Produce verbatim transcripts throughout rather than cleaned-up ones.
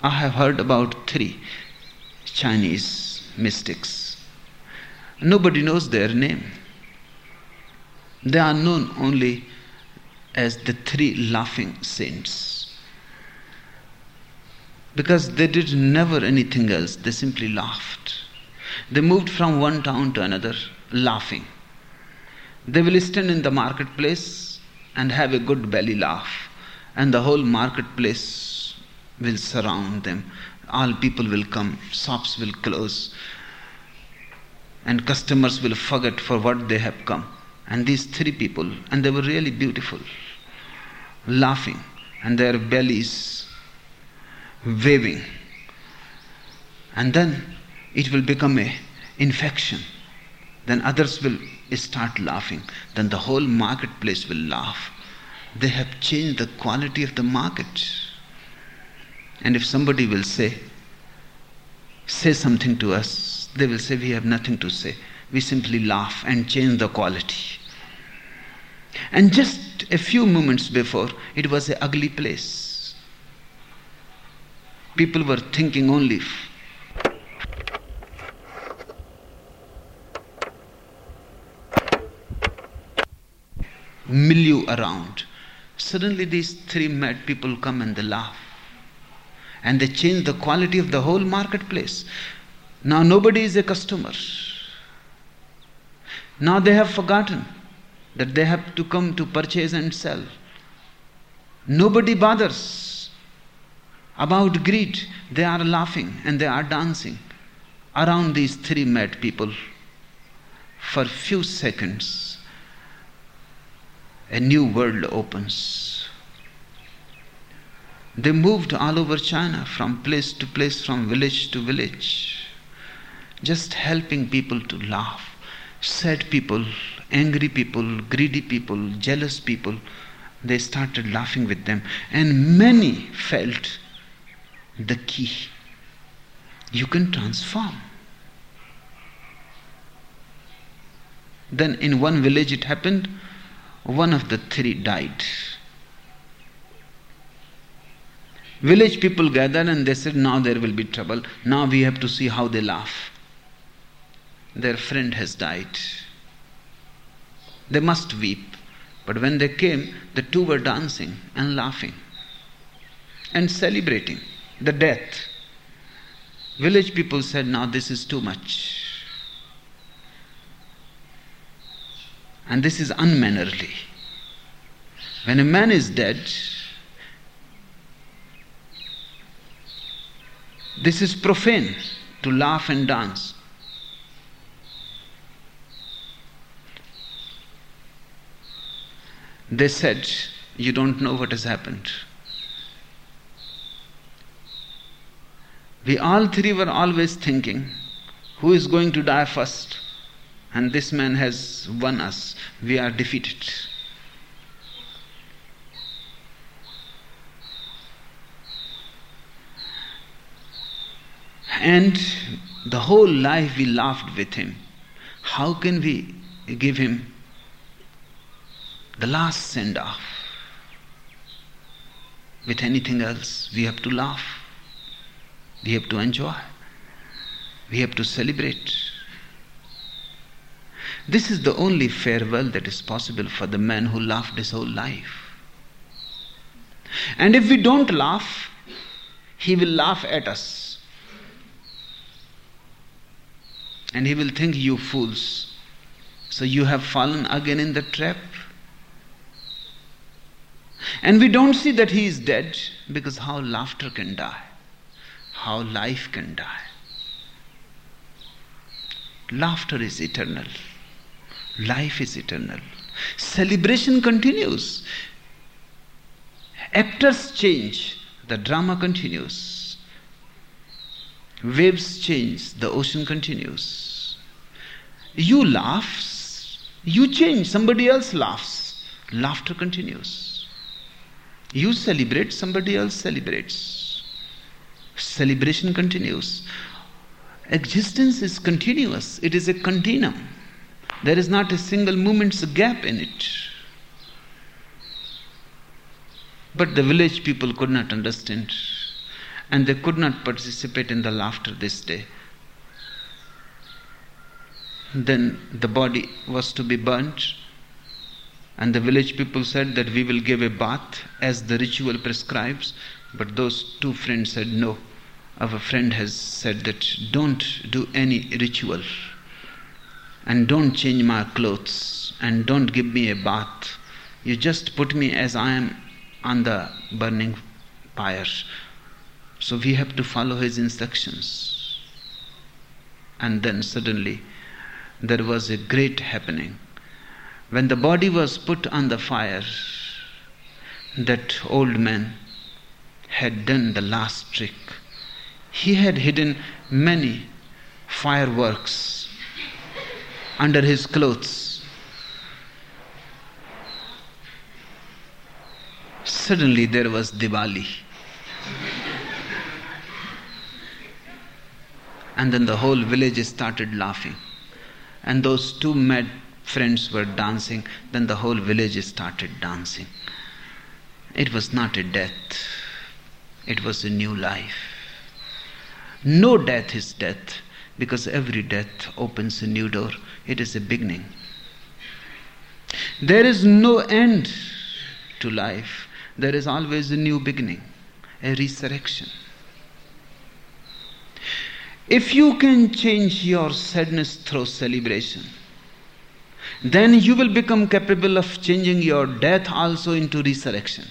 I have heard about three Chinese mystics. Nobody knows their name. They are known only as the three laughing saints. Because they did never anything else, they simply laughed. They moved from one town to another laughing. They will stand in the marketplace and have a good belly laugh, and the whole marketplace will surround them. All people will come, shops will close, and customers will forget for what they have come. And these three people, and they were really beautiful, laughing, and their bellies waving. And then it will become a infection. Then others will start laughing. Then the whole marketplace will laugh. They have changed the quality of the market. And if somebody will say, say something to us, they will say, we have nothing to say. We simply laugh and change the quality. And just a few moments before, it was an ugly place. People were thinking only milieu around. Suddenly these three mad people come and they laugh. And they change the quality of the whole marketplace. Now nobody is a customer. Now they have forgotten that they have to come to purchase and sell. Nobody bothers about greed. They are laughing and they are dancing around these three mad people. For few seconds, a new world opens. They moved all over China, from place to place, from village to village, just helping people to laugh. Sad people, angry people, greedy people, jealous people, they started laughing with them. And many felt the key. You can transform. Then in one village it happened, one of the three died. Village people gathered and they said, now there will be trouble. Now we have to see how they laugh. Their friend has died. They must weep. But when they came, the two were dancing and laughing and celebrating the death. Village people said, now this is too much. And this is unmannerly. When a man is dead, this is profane to laugh and dance. They said, you don't know what has happened. We all three were always thinking, who is going to die first? And this man has won us. We are defeated. And the whole life we laughed with him. How can we give him the last send-off? With anything else, we have to laugh. We have to enjoy. We have to celebrate. This is the only farewell that is possible for the man who laughed his whole life. And if we don't laugh, he will laugh at us. And he will think, you fools. So you have fallen again in the trap. And we don't see that he is dead, because how laughter can die, how life can die. Laughter is eternal. Life is eternal. Celebration continues. Actors change, the drama continues. Waves change, the ocean continues. You laugh, you change, somebody else laughs. Laughter continues. You celebrate, somebody else celebrates. Celebration continues. Existence is continuous. It is a continuum. There is not a single moment's gap in it. But the village people could not understand. and they could not participate in the laughter this day. Then the body was to be burnt, and the village people said that we will give a bath as the ritual prescribes. But those two friends said, no, our friend has said that don't do any ritual, and don't change my clothes, and don't give me a bath. You just put me as I am on the burning pyre. So we have to follow his instructions. And then suddenly there was a great happening. When the body was put on the fire, that old man had done the last trick. He had hidden many fireworks under his clothes. Suddenly there was Diwali. And then the whole village started laughing. And those two mad friends were dancing. Then the whole village started dancing. It was not a death. It was a new life. No death is death, because every death opens a new door. It is a beginning. There is no end to life. There is always a new beginning, a resurrection. If you can change your sadness through celebration, then you will become capable of changing your death also into resurrection.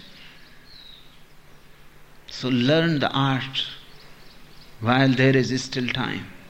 So learn the art while there is still time.